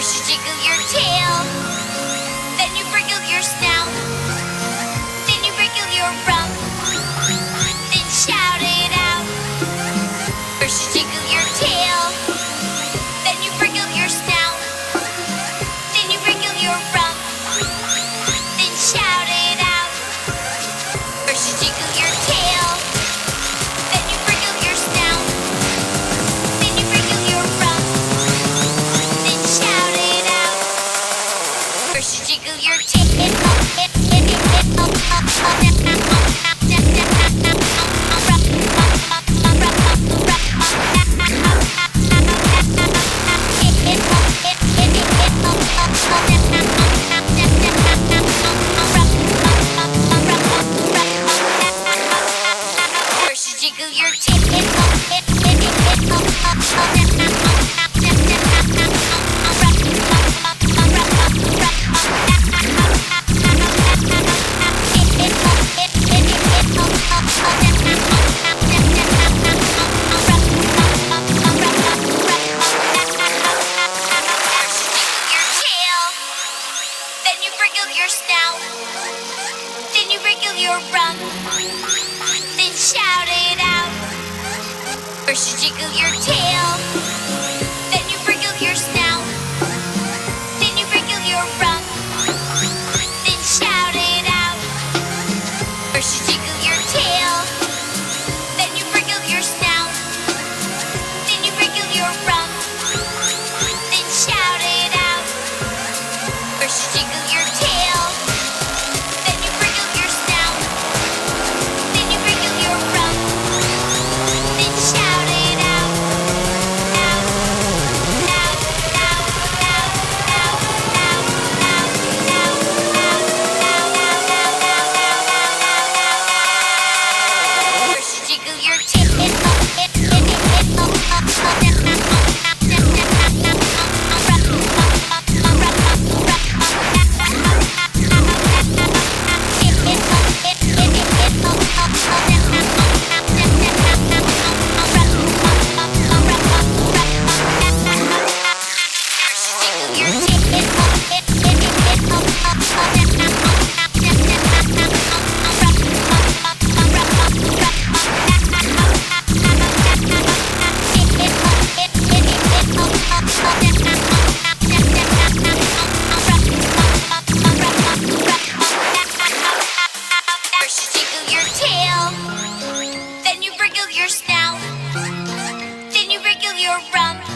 First you jiggle your tail, then you wriggle your snout, then you wriggle your rump, then shout it out. First you jiggle your tail, then you wriggle your snout, then you wriggle your rump, then shout it out. First you jiggle your tail, then you wriggle your snout, then you wriggle your rump, then shout it out. First you jiggle your tail. Jiggle your tail. Then you wriggle your snout, then you wriggle your rump, then shout it out. First you jiggle your tail, then you wriggle your snout, then you wriggle your rump, then shout it out. First you jiggle your tail, then you wriggle your snout, then you wriggle your rump, then shout it out. First you jiggle your tail, then you wriggle your snout, then you wriggle your rump, then shout it out. Out, out, out, out, out, out, out, out, out, out. First you jiggle your tail. First you jiggle your tail, then you wriggle your snout, then you wriggle your rump,